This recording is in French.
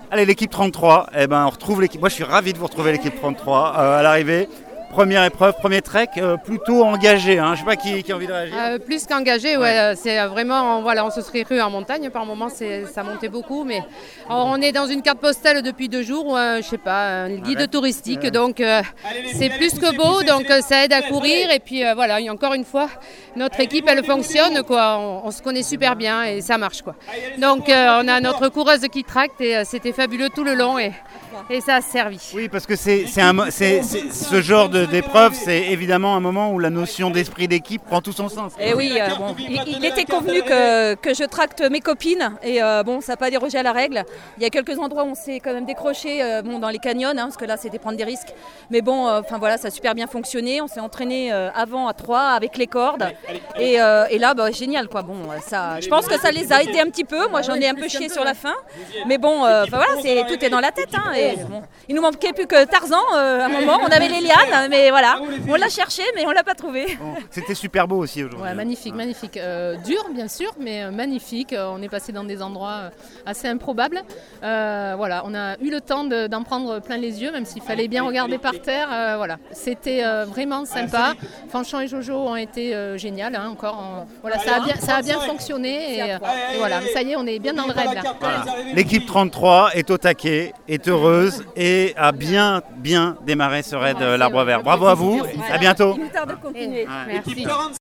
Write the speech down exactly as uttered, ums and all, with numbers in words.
Allez, l'équipe trente-trois, eh ben, on retrouve l'équipe. Moi, je suis ravi de vous retrouver l'équipe trente-trois euh, à l'arrivée. Première épreuve, premier trek, euh, plutôt engagé. Hein. Je ne sais pas qui, qui a envie de réagir. Euh, plus qu'engagé, ouais. ouais. C'est vraiment, voilà, on se serait cru en montagne. Par moments, c'est, ça montait beaucoup, mais on est dans une carte postale depuis deux jours, ou un, je sais pas, un guide ouais. touristique. Ouais. Donc, euh, c'est plus que beau. Donc, ça aide à courir. Et puis, euh, voilà, encore une fois, notre équipe, elle fonctionne, quoi. On, on se connaît super bien et ça marche, quoi. Donc, euh, on a notre coureuse qui tracte et euh, c'était fabuleux tout le long et, et ça a servi. Oui, parce que c'est, c'est un, c'est, c'est, ce genre de d'épreuve, c'est évidemment un moment où la notion d'esprit d'équipe prend tout son sens. Et oui, euh, bon, il, il était convenu que, que je tracte mes copines et euh, bon, ça n'a pas dérogé à la règle. Il y a quelques endroits où on s'est quand même décroché euh, bon, dans les canyons, hein, parce que là c'était prendre des risques. Mais bon, enfin euh, voilà, ça a super bien fonctionné. On s'est entraîné euh, avant à trois avec les cordes et, euh, et là, bah, génial quoi. Bon, ça, je pense que ça les a aidés un petit peu. Moi, j'en ai un peu chié sur la fin, mais bon, euh, voilà, c'est, tout est dans la tête. Hein, et, bon, il nous manquait plus que Tarzan euh, à un moment. On avait les lianes, mais voilà. On l'a cherché, mais on l'a pas trouvé. Bon, c'était super beau aussi aujourd'hui. Ouais, magnifique, ouais. magnifique. Euh, dur, bien sûr, mais euh, magnifique. Euh, on est passé dans des endroits euh, assez improbables. Euh, voilà, on a eu le temps de, d'en prendre plein les yeux, même s'il fallait bien regarder par terre. Euh, voilà, c'était euh, vraiment sympa. Fanchon et Jojo ont été euh, géniales. Hein, encore, on, voilà, ça a bien, ça a bien fonctionné. Et, euh, et voilà, mais ça y est, on est bien dans le raid là. Voilà. L'équipe trente-trois est au taquet, est heureuse et a bien, bien démarré ce raid euh, l'Arbre Vert. Bravo à vous. À bientôt. Il nous tarde de continuer. Merci.